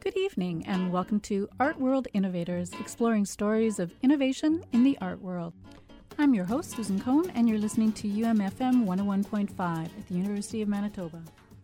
Good evening, and welcome to Art World Innovators, exploring stories of innovation in the art world. I'm your host, Susan Cohn, and you're listening to UMFM 101.5 at the University of Manitoba.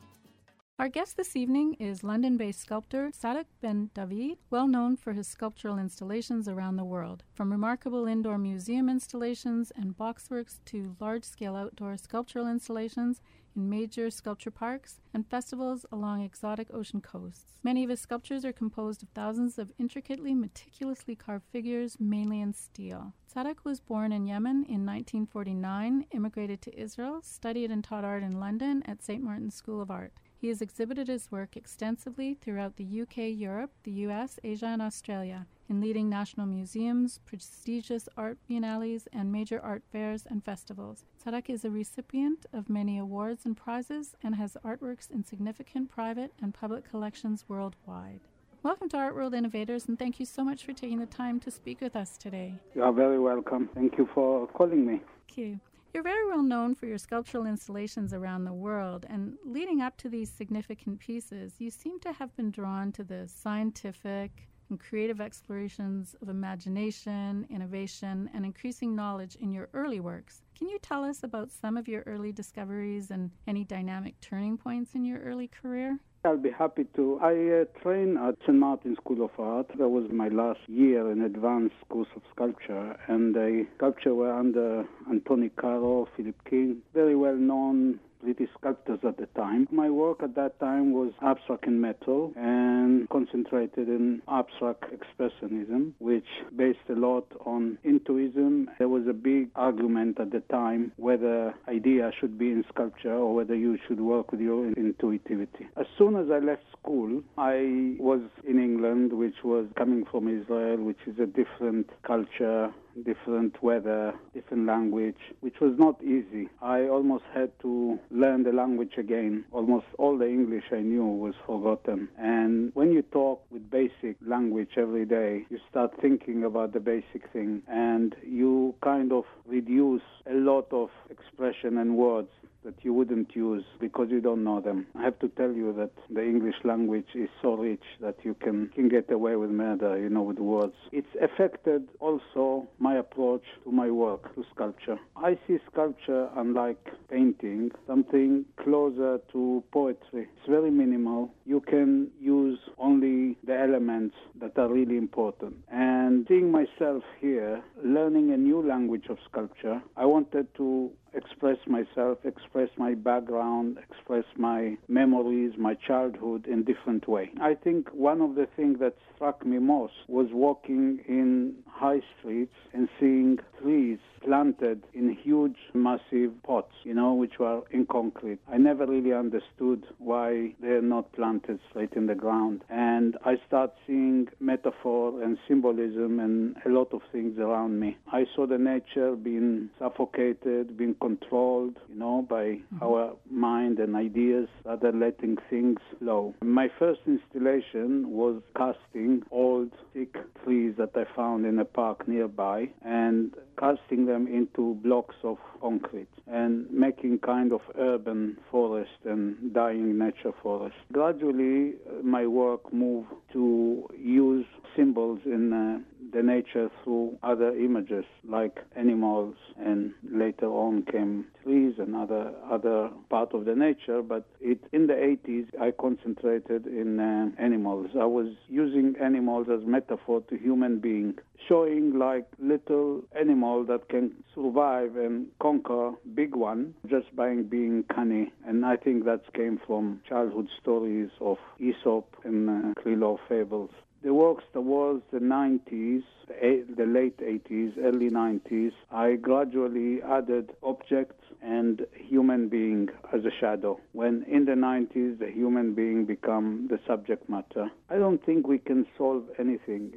Our guest this evening is London-based sculptor Sadek Ben David, well known for his sculptural installations around the world, from remarkable indoor museum installations and boxworks to large-scale outdoor sculptural installations in major sculpture parks and festivals along exotic ocean coasts. Many of his sculptures are composed of thousands of intricately, meticulously carved figures, mainly in steel. Sadek was born in Yemen in 1949, immigrated to Israel, studied and taught art in London at St. Martin's School of Art. He has exhibited his work extensively throughout the UK, Europe, the US, Asia, and Australia, in leading national museums, prestigious art biennales, and major art fairs and festivals. Sadek is a recipient of many awards and prizes and has artworks in significant private and public collections worldwide. Welcome to Art World Innovators, and thank you so much for taking the time to speak with us today. You are very welcome. Thank you for calling me. Thank you. You're very well known for your sculptural installations around the world, and leading up to these significant pieces, you seem to have been drawn to the scientific and creative explorations of imagination, innovation, and increasing knowledge in your early works. Can you tell us about some of your early discoveries and any dynamic turning points in your early career? I'll be happy to. I trained at St. Martin's School of Art. That was my last year in advanced course of sculpture, and the sculpture were under Antoni Caro, Philip King, very well-known British sculptors at the time. My work at that time was abstract in metal and concentrated in abstract expressionism, which based a lot on intuitism. There was a big argument at the time whether idea should be in sculpture or whether you should work with your intuitivity. As soon as I left school, I was in England, which was coming from Israel, which is a different culture, different weather, different language, which was not easy. I almost had to learn the language again. Almost all the English I knew was forgotten. And when you talk with basic language every day, you start thinking about the basic thing, and you kind of reduce a lot of expression and words that you wouldn't use because you don't know them. I have to tell you that the English language is so rich that you can get away with murder, with words. It's affected also my approach to my work, to sculpture. I see sculpture, unlike painting, something closer to poetry. It's very minimal. You can use only the elements that are really important. And seeing myself here, learning a new language of sculpture, I wanted to express myself, express my background, express my memories, my childhood in different way. I think one of the things that struck me most was walking in high streets and seeing trees planted in huge, massive pots, which were in concrete. I never really understood why they're not planted straight in the ground. And I start seeing metaphor and symbolism and a lot of things around me. I saw the nature being suffocated, being controlled, by our mind and ideas, rather letting things flow. My first installation was casting old, thick trees that I found in a park nearby and casting them into blocks of concrete and making kind of urban forest and dying nature forest. Gradually, my work moved to use symbols in the nature through other images like animals, and later on came trees and other part of the nature. But in the 80s, I concentrated in animals. I was using animals as metaphor to human being, showing like little animal that can survive and conquer big one just by being canny. And I think that came from childhood stories of Aesop and Krylov fables. The works towards the 90s, the late 80s, early 90s, I gradually added objects and human being as a shadow. When in the 90s, the human being become the subject matter. I don't think we can solve anything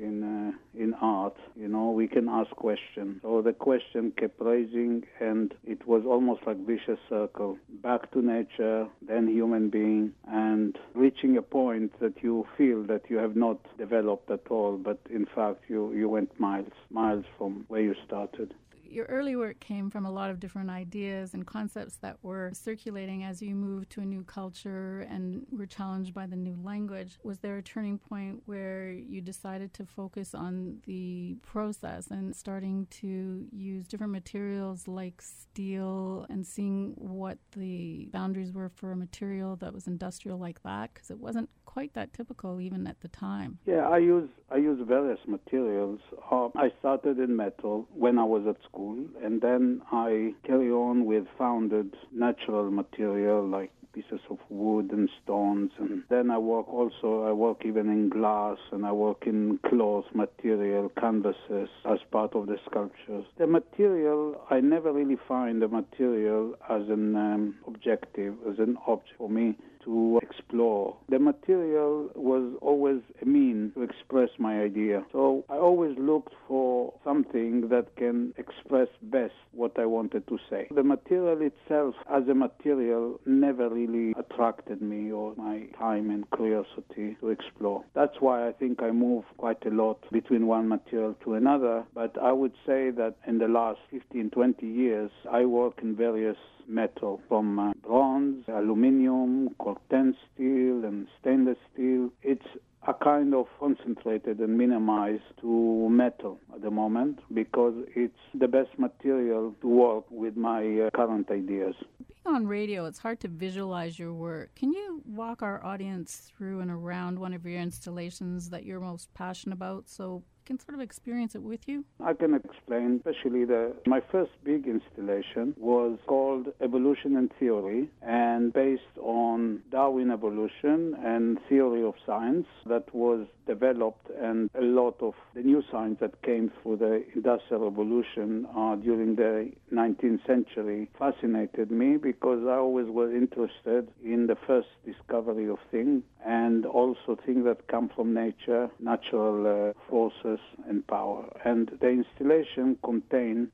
in art. We can ask questions. So the question kept raising, and it was almost like vicious circle. Back to nature, then human being, and reaching a point that you feel that you have not developed at all, but in fact you went miles from where you started. Your early work came from a lot of different ideas and concepts that were circulating as you moved to a new culture and were challenged by the new language. Was there a turning point where you decided to focus on the process and starting to use different materials like steel and seeing what the boundaries were for a material that was industrial like that? Because it wasn't quite that typical even at the time. Yeah, I use various materials. I started in metal when I was at school, and then I carry on with founded natural material like pieces of wood and stones, and then I work even in glass, and I work in cloth material, canvases as part of the sculptures. The material, I never really find the material as an objective, as an object for me to explore. The material was always a mean to express my idea. So I always looked for something that can express best what I wanted to say. The material itself as a material never really attracted me or my time and curiosity to explore. That's why I think I move quite a lot between one material to another. But I would say that in the last 15, 20 years, I work in various metal, from bronze, aluminum, corten steel, and stainless steel. It's a kind of concentrated and minimized to metal at the moment because it's the best material to work with my current ideas. Being on radio, it's hard to visualize your work. Can you walk our audience through and around one of your installations that you're most passionate about so can sort of experience it with you? I can explain, especially my first big installation was called Evolution and Theory, and based on Darwin evolution and theory of science that was developed, and a lot of the new science that came through the Industrial Revolution during the 19th century fascinated me because I always was interested in the first discovery of things and also things that come from nature, natural forces and power. And the installation contained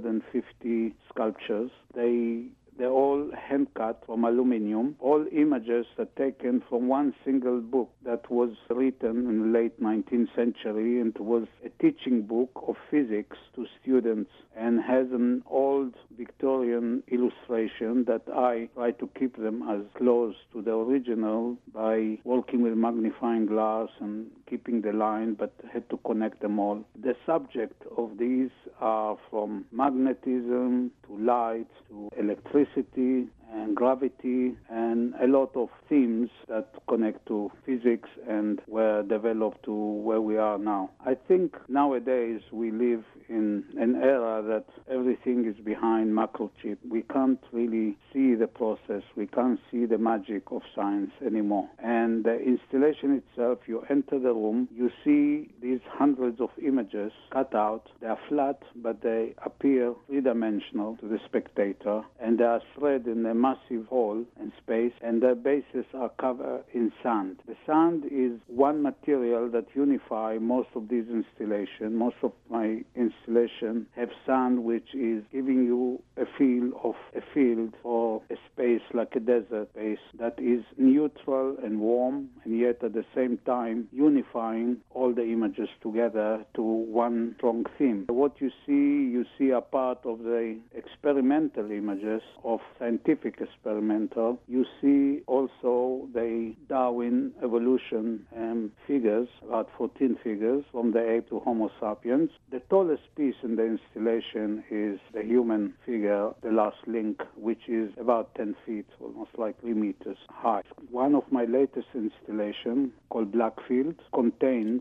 250 sculptures. They're all hand-cut from aluminum. All images are taken from one single book that was written in the late 19th century, and it was a teaching book of physics to students and has an old Victorian illustration that I try to keep them as close to the original by working with magnifying glass and keeping the line, but had to connect them all. The subject of these are from magnetism to light to electricity and gravity, and a lot of themes that connect to physics and were developed to where we are now. I think nowadays we live in an era that everything is behind microchip. We can't really see the process. We can't see the magic of science anymore. And the installation itself, you enter the room, you see these hundreds of images cut out. They are flat, but they appear three-dimensional to the spectator, and they are spread in a massive hall and space, and their bases are covered in sand. The sand is one material that unifies most of these installations. Most of my installations have sand, which is giving you a feel of a field or a space like a desert space that is neutral and warm, and yet at the same time unifying all the images together to one strong theme. What you see a part of the experimental images of scientific experimental. You see also the Darwin evolution figures, about 14 figures from the ape to Homo sapiens. The tallest piece in the installation is the human figure, the last link, which is about 10 feet, almost like 3 meters high. One of my latest installations, called Blackfield, contains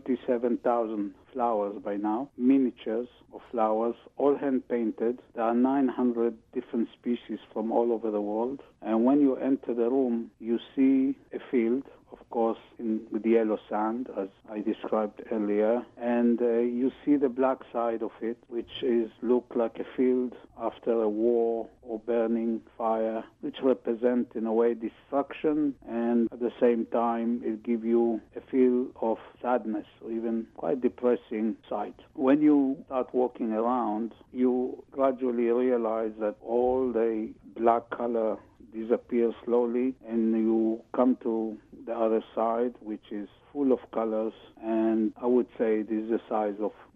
27,000 flowers by now, miniatures of flowers, all hand-painted. There are 900 different species from all over the world. And when you enter the room, you see a field, of course, with yellow sand, as I described earlier. And you see the black side of it, which look like a field after a war or burning fire, which represent, in a way, destruction. And at the same time, it gives you a feel of sadness or even quite depressing sight. When you start walking around, you gradually realize that all the black color disappears slowly, and you come to the other side, which is full of colors, and I would say this is the size of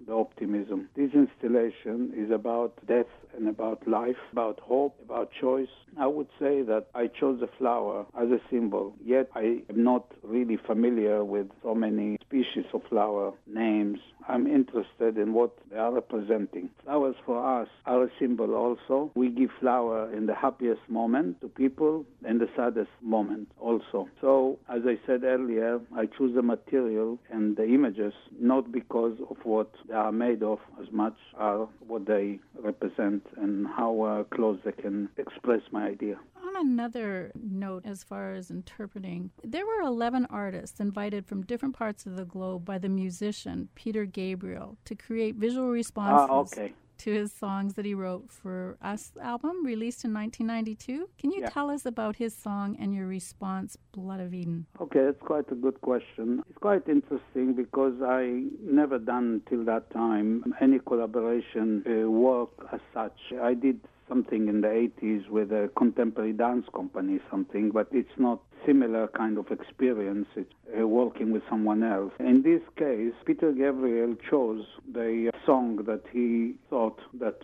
the optimism. This installation is about death and about life, about hope, about choice. I would say that I chose the flower as a symbol, yet I am not really familiar with so many species of flower names. I'm interested in what they are representing. Flowers for us are a symbol also. We give flower in the happiest moment to people and the saddest moment also. So, as I said earlier, I choose the material and the images not because of what they are made of as much as what they represent and how close they can express my idea. On another note, as far as interpreting, there were 11 artists invited from different parts of the globe by the musician Peter Gabriel to create visual responses to his songs that he wrote for Us album, released in 1992. Can you tell us about his song and your response, Blood of Eden? Okay, that's quite a good question. It's quite interesting because I never done till that time any collaboration work as such. I did something in the 80s with a contemporary dance company, but it's not similar kind of experience. It's working with someone else. In this case, Peter Gabriel chose the song that he thought that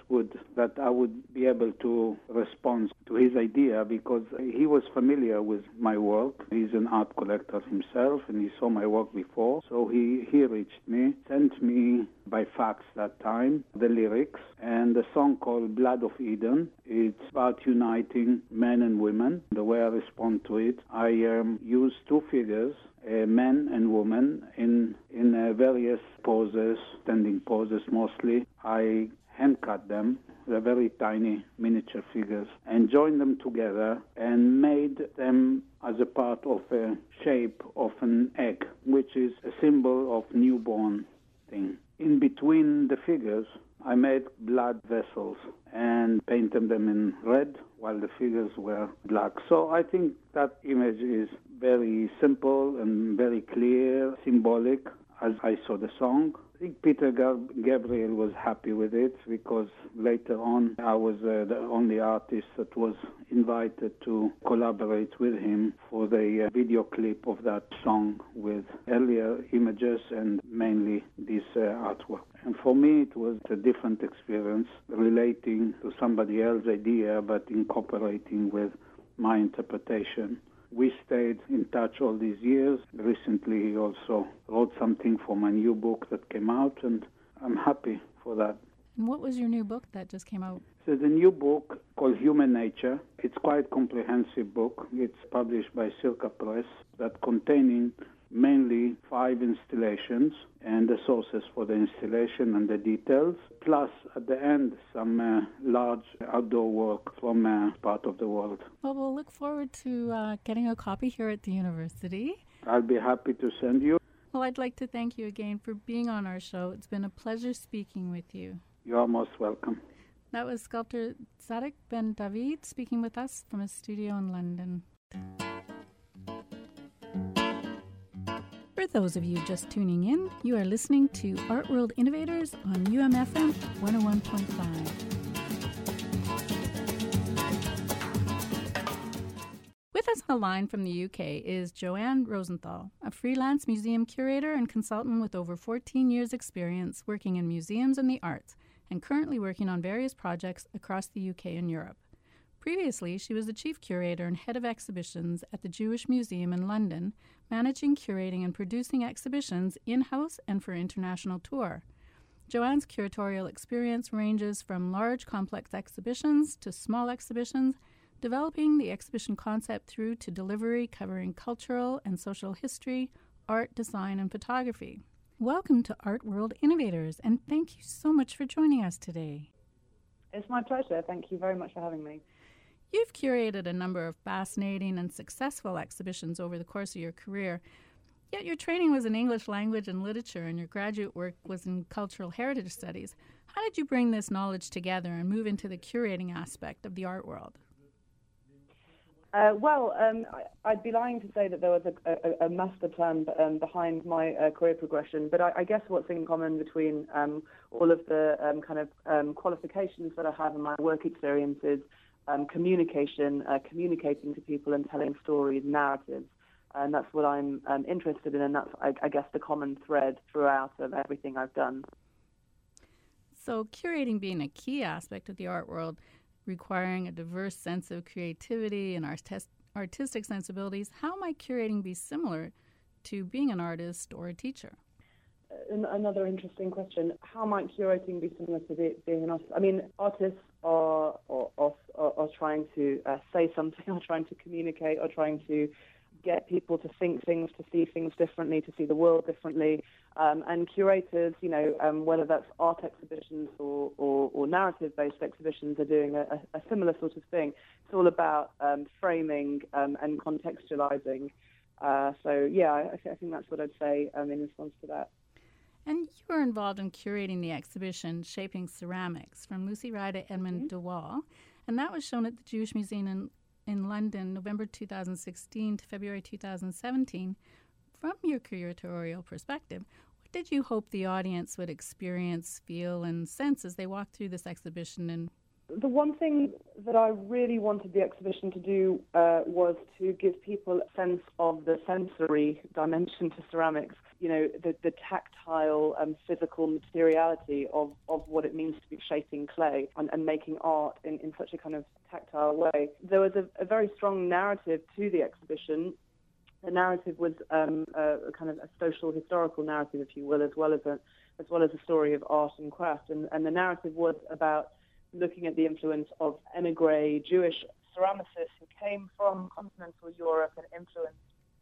I would be able to respond to his idea because he was familiar with my work. He's an art collector himself, and he saw my work before. So he reached me, sent me by fax that time the lyrics, and the song called Blood of Eden. It's about uniting men and women. The way I respond to it, I use two figures, a man and woman, in various poses, standing poses mostly. I hand cut them. They're very tiny miniature figures, and joined them together and made them as a part of a shape of an egg, which is a symbol of newborn thing. In between the figures, I made blood vessels and painted them in red while the figures were black. So I think that image is very simple and very clear, symbolic, as I saw the song. I think Peter Gabriel was happy with it because later on I was the only artist that was invited to collaborate with him for the video clip of that song with earlier images and mainly this artwork. And for me it was a different experience relating to somebody else's idea but incorporating with my interpretation. We stayed in touch all these years. Recently, he also wrote something for my new book that came out, and I'm happy for that. And what was your new book that just came out? So the new book called Human Nature. It's quite a comprehensive book. It's published by Circa Press, that containing mainly 5 installations and the sources for the installation and the details, plus at the end some large outdoor work from part of the world. Well, we'll look forward to getting a copy here at the university. I'll be happy to send you. Well, I'd like to thank you again for being on our show. It's been a pleasure speaking with you. You are most welcome. That was sculptor Zadok Ben David speaking with us from a studio in London. For those of you just tuning in, you are listening to Art World Innovators on UMFM 101.5. With us on the line from the UK is Joanne Rosenthal, a freelance museum curator and consultant with over 14 years' experience working in museums and the arts, and currently working on various projects across the UK and Europe. Previously, she was the chief curator and head of exhibitions at the Jewish Museum in London, managing, curating, and producing exhibitions in-house and for international tour. Joanne's curatorial experience ranges from large, complex exhibitions to small exhibitions, developing the exhibition concept through to delivery covering cultural and social history, art, design, and photography. Welcome to Art World Innovators, and thank you so much for joining us today. It's my pleasure. Thank you very much for having me. You've curated a number of fascinating and successful exhibitions over the course of your career, yet your training was in English language and literature and your graduate work was in cultural heritage studies. How did you bring this knowledge together and move into the curating aspect of the art world? I'd be lying to say that there was a master plan behind my career progression, but I guess what's in common between all of the qualifications that I have in my work experiences, communication, communicating to people and telling stories, narratives, and that's what I'm interested in, and that's, I guess, the common thread throughout of everything I've done. So curating being a key aspect of the art world, requiring a diverse sense of creativity and artistic sensibilities, how might curating be similar to being an artist or a teacher? Another interesting question. How might curating be similar to being an artist? I mean, artists are trying to say something, or trying to communicate, or trying to get people to think things, to see things differently, to see the world differently. And curators, whether that's art exhibitions or narrative-based exhibitions, are doing a similar sort of thing. It's all about framing and contextualizing. I think that's what I'd say in response to that. And you were involved in curating the exhibition Shaping Ceramics from Lucy Rye to Edmund de Waal, and that was shown at the Jewish Museum in London, November 2016 to February 2017. From your curatorial perspective, what did you hope the audience would experience, feel, and sense as they walked through this exhibition? And the one thing that I really wanted the exhibition to do was to give people a sense of the sensory dimension to ceramics, the tactile and physical materiality of what it means to be shaping clay and making art in such a kind of tactile way. There was a very strong narrative to the exhibition. The narrative was a kind of a social historical narrative, if you will, as well as a story of art and craft. And the narrative was about looking at the influence of émigré Jewish ceramicists who came from continental Europe and influenced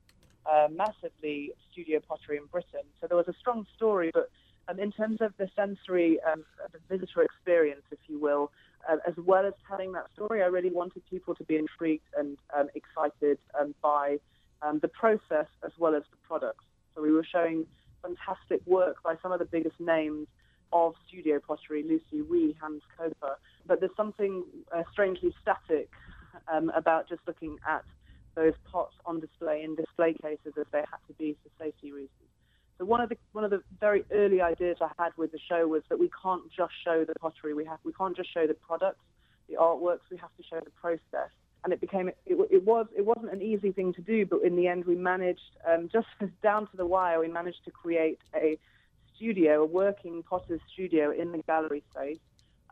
massively studio pottery in Britain. So there was a strong story, but in terms of the sensory, the visitor experience, if you will, as well as telling that story, I really wanted people to be intrigued and excited by the process as well as the products. So we were showing fantastic work by some of the biggest names of studio pottery, Lucy Ree, Hans Koper. But there's something strangely static about just looking at those pots on display in display cases, as they had to be for safety reasons. So one of the very early ideas I had with the show was that we can't just show the pottery. We can't just show the products, the artworks. We have to show the process. And it wasn't an easy thing to do, but in the end we managed, just down to the wire, we managed to create a working potter's studio in the gallery space,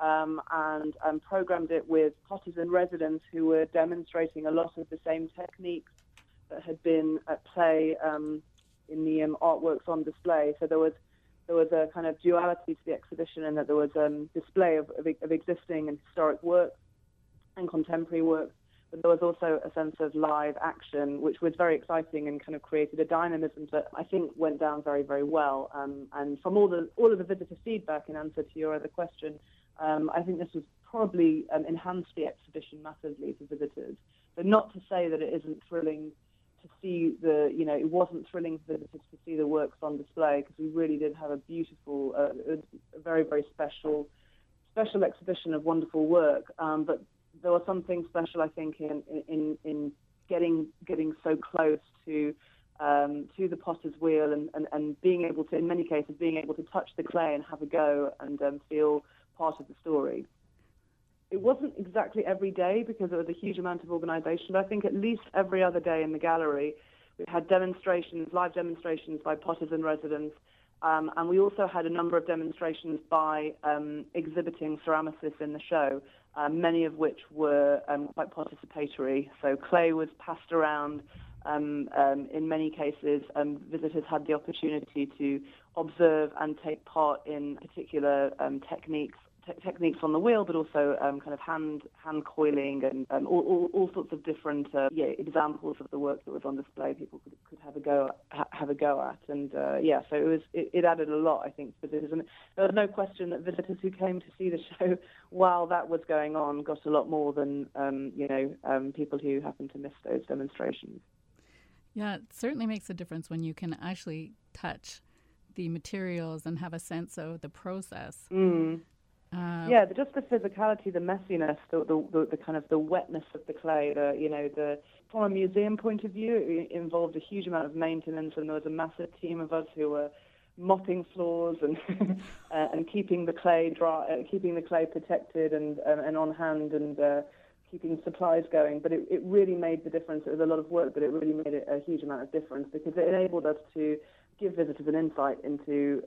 and programmed it with potters in residence who were demonstrating a lot of the same techniques that had been at play in the artworks on display. So there was a kind of duality to the exhibition, in that there was display of existing and historic work and contemporary work, but there was also a sense of live action, which was very exciting and kind of created a dynamism that I think went down very, very well. And from all of the visitor feedback, in answer to your other question, I think this was probably enhanced the exhibition massively to visitors. But not to say that it isn't thrilling to see it wasn't thrilling for visitors to see the works on display, because we really did have a beautiful, a very, very special exhibition of wonderful work. But there was something special, I think, in getting so close to the potter's wheel and being able to, in many cases, being able to touch the clay and have a go and feel part of the story. It wasn't exactly every day because there was a huge amount of organisation, but I think at least every other day in the gallery we had live demonstrations by potters in residence, and we also had a number of demonstrations by exhibiting ceramicists in the show, many of which were quite participatory. So clay was passed around. In many cases, visitors had the opportunity to observe and take part in particular techniques on the wheel, but also kind of hand coiling and all sorts of different examples of the work that was on display. People could have a go at, and so it added a lot, I think, to visitors. And there was no question that visitors who came to see the show while that was going on got a lot more than people who happened to miss those demonstrations. Yeah, it certainly makes a difference when you can actually touch the materials and have a sense of the process. Just the physicality, the messiness, the kind of the wetness of the clay. From a museum point of view, it involved a huge amount of maintenance, and there was a massive team of us who were mopping floors and and keeping the clay dry, keeping the clay protected and on hand, and keeping supplies going. But it really made the difference. It was a lot of work, but it really made a huge amount of difference, because it enabled us to give visitors an insight into,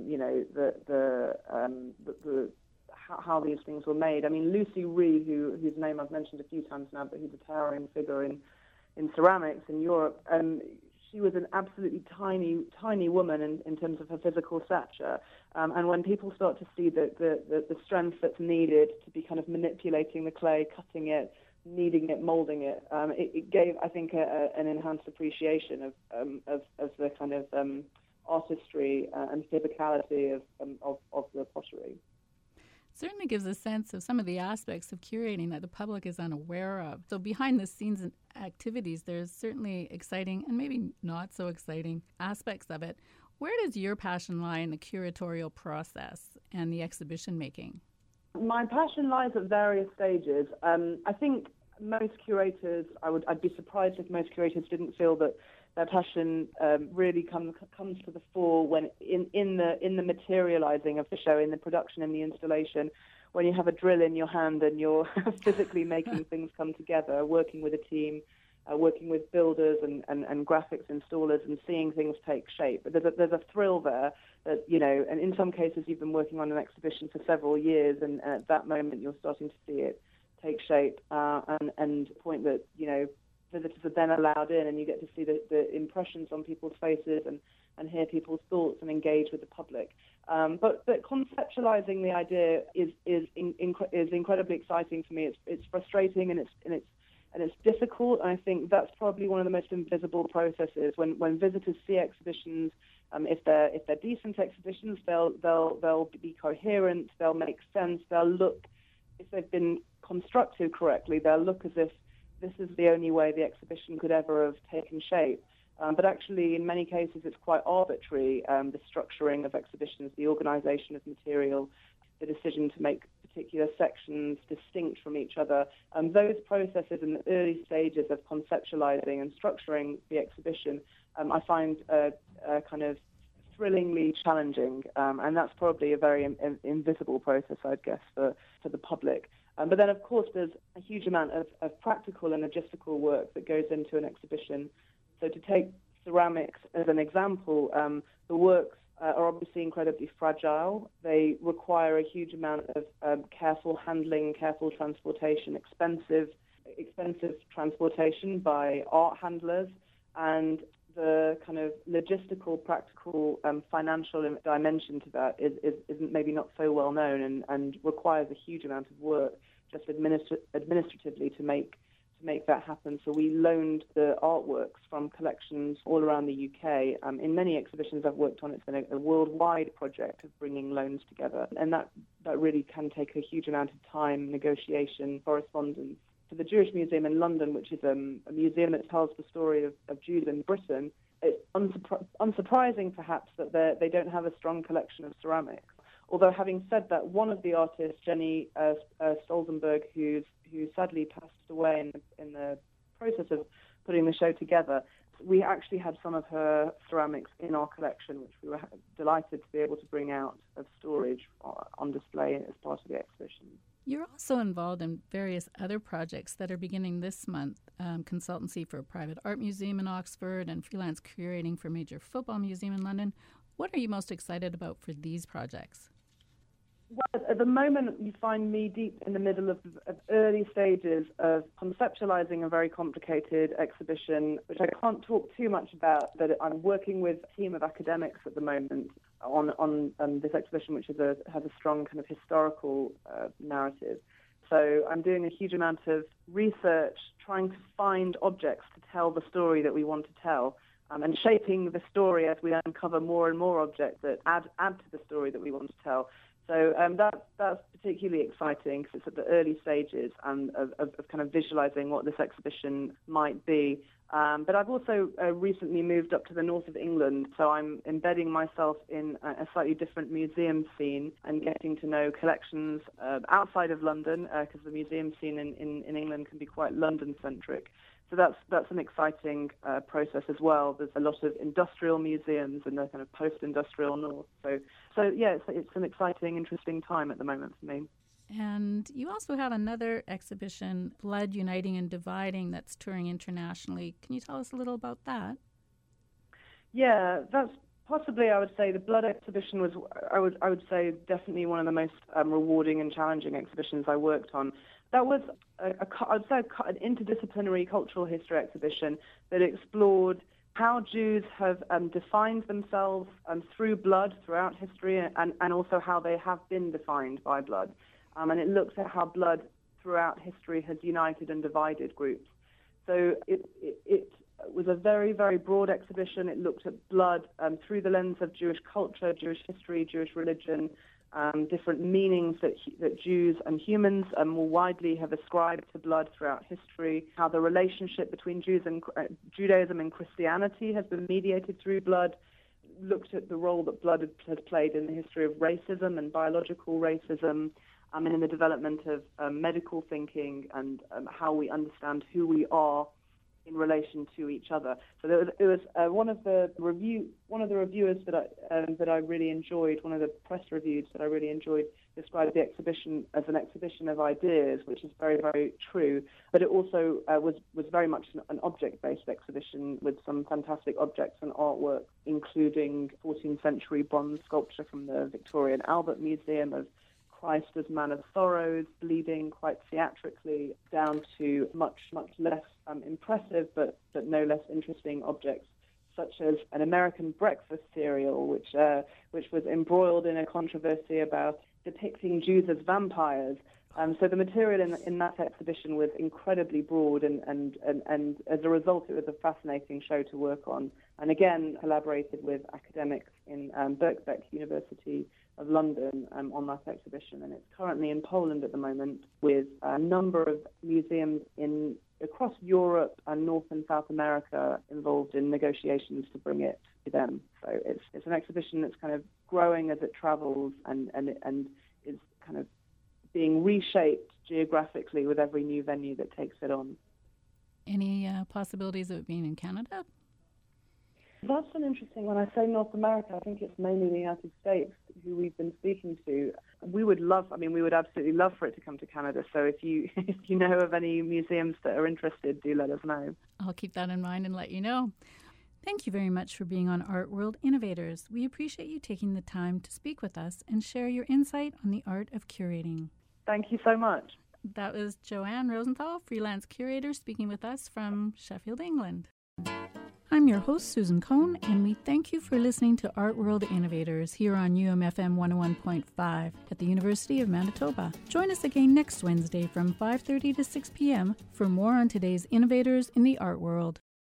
how these things were made. I mean, Lucy Ree, whose name I've mentioned a few times now, but who's a towering figure in ceramics in Europe, she was an absolutely tiny woman in terms of her physical stature. And when people start to see the strength that's needed to be kind of manipulating the clay, cutting it, kneading it, molding it, it gave, I think, an enhanced appreciation of the kind of artistry and physicality of the pottery. Certainly gives a sense of some of the aspects of curating that the public is unaware of. So behind the scenes activities, there's certainly exciting and maybe not so exciting aspects of it. Where does your passion lie in the curatorial process and the exhibition making? My passion lies at various stages. I think most curators, I'd be surprised if most curators didn't feel that their passion really comes to the fore when in the materializing of the show, in the production and the installation, when you have a drill in your hand and you're physically making things come together, working with a team, working with builders and graphics installers and seeing things take shape. But there's a thrill there that, and in some cases you've been working on an exhibition for several years, and at that moment you're starting to see it take shape, and the point that, visitors are then allowed in and you get to see the impressions on people's faces and hear people's thoughts and engage with the public. But conceptualizing the idea is incredibly exciting for me. It's frustrating and it's difficult. And I think that's probably one of the most invisible processes. When visitors see exhibitions, if they're decent exhibitions, they'll be coherent. They'll make sense. They'll look, if they've been constructed correctly, they'll look as if this is the only way the exhibition could ever have taken shape. But actually, in many cases, it's quite arbitrary, the structuring of exhibitions, the organization of material, the decision to make particular sections distinct from each other. Those processes in the early stages of conceptualizing and structuring the exhibition, I find kind of thrillingly challenging. And that's probably a very invisible process, I'd guess, for the public. But then, of course, there's a huge amount of practical and logistical work that goes into an exhibition. So to take ceramics as an example, the works are obviously incredibly fragile. They require a huge amount of careful handling, careful transportation, expensive transportation by art handlers, and the kind of logistical, practical, financial dimension to that is maybe not so well known and requires a huge amount of work just administratively to make that happen. So we loaned the artworks from collections all around the UK. In many exhibitions I've worked on, it's been a worldwide project of bringing loans together, and that really can take a huge amount of time, negotiation, correspondence. For the Jewish Museum in London, which is a museum that tells the story of Jews in Britain, it's unsurprising perhaps that they don't have a strong collection of ceramics. Although having said that, one of the artists, Jenny Stolzenberg, who sadly passed away in the process of putting the show together, we actually had some of her ceramics in our collection, which we were delighted to be able to bring out of storage on display as part of the exhibition. You're also involved in various other projects that are beginning this month, consultancy for a private art museum in Oxford and freelance curating for a major football museum in London. What are you most excited about for these projects? Well, at the moment, you find me deep in the middle of early stages of conceptualizing a very complicated exhibition, which I can't talk too much about, but I'm working with a team of academics at the moment on this exhibition, which has a strong kind of historical narrative. So I'm doing a huge amount of research, trying to find objects to tell the story that we want to tell, and shaping the story as we uncover more and more objects that add to the story that we want to tell. So that's particularly exciting because it's at the early stages of kind of visualizing what this exhibition might be. But I've also recently moved up to the north of England, so I'm embedding myself in a slightly different museum scene and getting to know collections outside of London, because the museum scene in England can be quite London-centric. So that's an exciting process as well. There's a lot of industrial museums in the kind of post-industrial north. So yeah, it's an exciting, interesting time at the moment for me. And you also have another exhibition, Blood Uniting and Dividing, that's touring internationally. Can you tell us a little about that? Yeah, that's Possibly, I would say the blood exhibition was, I would say, definitely one of the most rewarding and challenging exhibitions I worked on. That was, I'd say, an interdisciplinary cultural history exhibition that explored how Jews have defined themselves through blood throughout history, and also how they have been defined by blood. And it looks at how blood throughout history has united and divided groups. So it was a very, very broad exhibition. It looked at blood through the lens of Jewish culture, Jewish history, Jewish religion, different meanings that Jews and humans more widely have ascribed to blood throughout history, how the relationship between Judaism and Christianity has been mediated through blood, looked at the role that blood has played in the history of racism and biological racism, and in the development of medical thinking and how we understand who we are in relation to each other. So it was one of the reviewers that I really enjoyed, one of the press reviews that I really enjoyed, described the exhibition as an exhibition of ideas, which is very, very true. But it also was very much an object-based exhibition with some fantastic objects and artwork, including 14th century bronze sculpture from the Victoria and Albert Museum of Christ as Man of Sorrows, bleeding quite theatrically, down to much, much less impressive but no less interesting objects, such as an American breakfast cereal, which was embroiled in a controversy about depicting Jews as vampires. So the material in that exhibition was incredibly broad, and as a result, it was a fascinating show to work on. And again, collaborated with academics in Birkbeck University of London on that exhibition, and it's currently in Poland at the moment with a number of museums across Europe and North and South America involved in negotiations to bring it to them. So it's an exhibition that's kind of growing as it travels and is kind of being reshaped geographically with every new venue that takes it on. Any possibilities of it being in Canada? That's an interesting one. I say North America. I think it's mainly the United States who we've been speaking to. We would absolutely love for it to come to Canada. So if you know of any museums that are interested, do let us know. I'll keep that in mind and let you know. Thank you very much for being on Art World Innovators. We appreciate you taking the time to speak with us and share your insight on the art of curating. Thank you so much. That was Joanne Rosenthal, freelance curator, speaking with us from Sheffield, England. I'm your host, Susan Cohn, and we thank you for listening to Art World Innovators here on UMFM 101.5 at the University of Manitoba. Join us again next Wednesday from 5:30 to 6 p.m. for more on today's innovators in the art world.